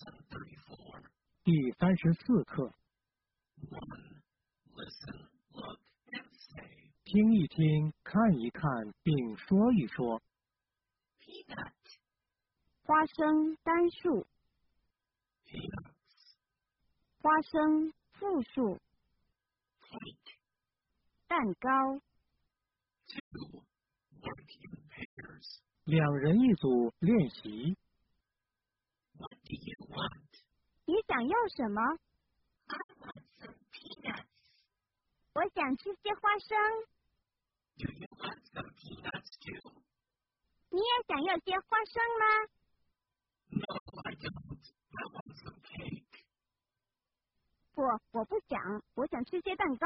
34. 第34课， 1. Listen, look, and say. 听一听，看一看，并说一说。 Peanut, 花生单数， peanuts. 花生复数， Cake, 蛋糕， 2. Work in pairs. 两人一组练习。 What do you want? 你想要什么？ I want some peanuts. 我想吃些花生。 Do you want some peanuts too? 你也想要些花生吗？ No, I don't. I want some cake. 不，我不想，我想吃些蛋糕。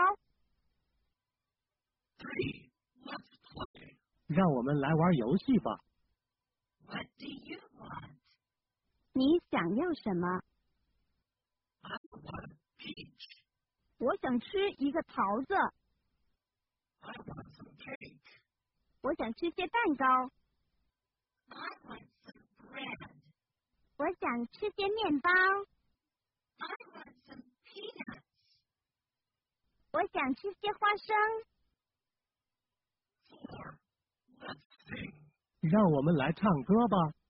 3. Let's play. 让我们来玩游戏吧。 What do you want? 你想要什么？ I want a peach. 我想吃一个桃子。 I want some cake. 我想吃些蛋糕。 I want some bread. 我想吃些面包。 I want some peanuts. 我想吃些花生。 4. Let's sing. 让我们来唱歌吧。